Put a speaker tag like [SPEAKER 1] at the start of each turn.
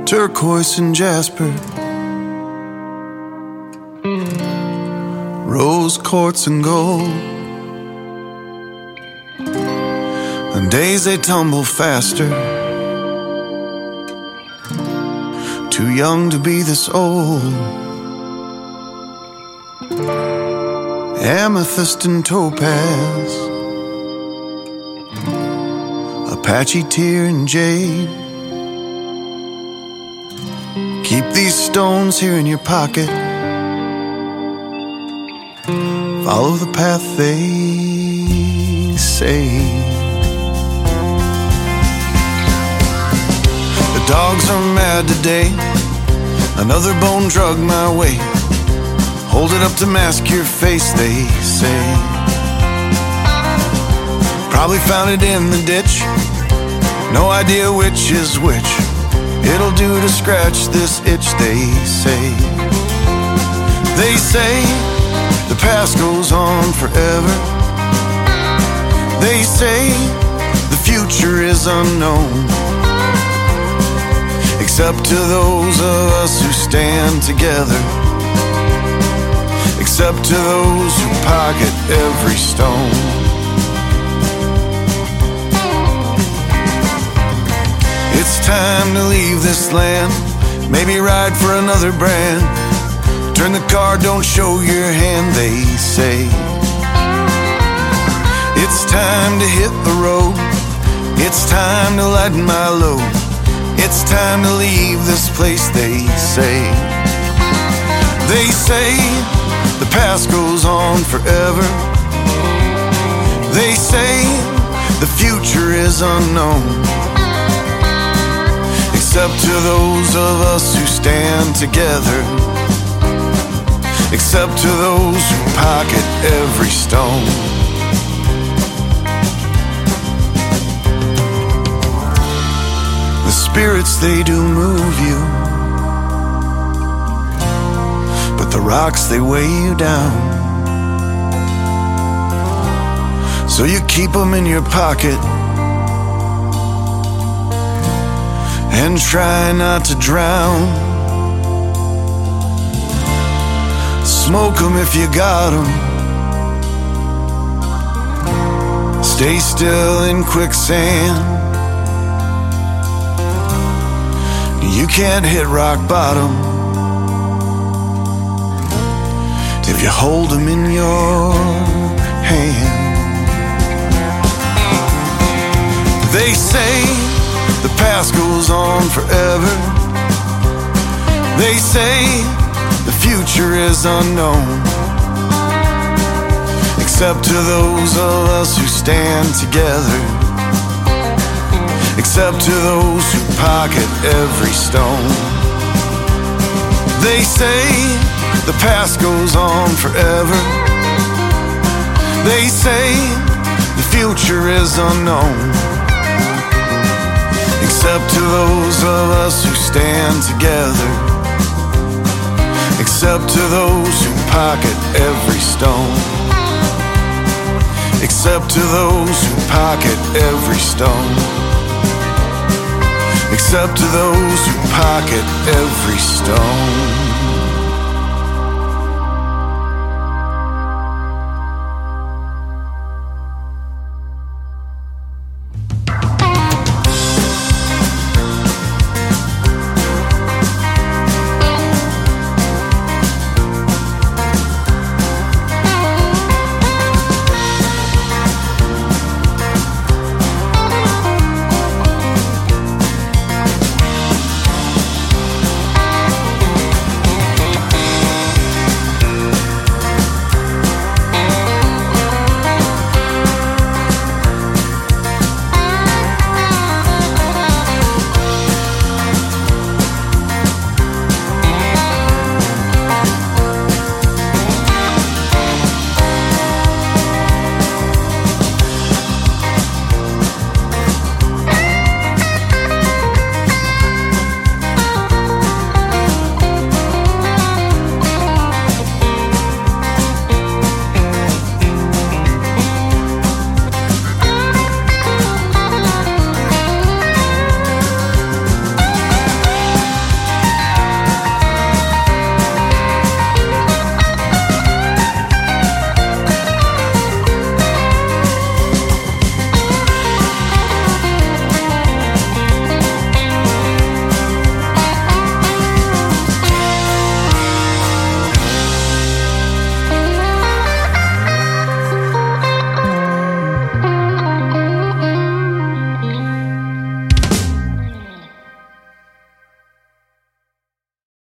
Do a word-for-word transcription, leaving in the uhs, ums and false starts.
[SPEAKER 1] turquoise and jasper, rose quartz and gold. On days they tumble faster, too young to be this old. Amethyst and topaz, Apache tear and jade. Keep these stones here in your pocket, follow the path they say. The dogs are mad today, another bone drug my way. Hold it up to mask your face, they say. Probably found it in the ditch, no idea which is which. It'll do to scratch this itch, they say. They say the past goes on forever. They say the future is unknown, except to those of us who stand together, except to those who pocket every stone. It's time to leave this land, maybe ride for another brand. Turn the card, don't show your hand, they say. It's time to hit the road, it's time to lighten my load. It's time to leave this place, they say. They say the past goes on forever. They say the future is unknown, except to those of us who stand together, except to those who pocket every stone. The spirits, they do move you, but the rocks, they weigh you down. So you keep them in your pocket and try not to drown. Smoke them if you got them, stay still in quicksand. You can't hit rock bottom if you hold them in your hand. They say the past goes on forever. They say the future is unknown, except to those of us who stand together, except to those who pocket every stone. They say the past goes on forever. They say the future is unknown, except to those of us who stand together, except to those who pocket every stone, except to those who pocket every stone, except to those who pocket every stone.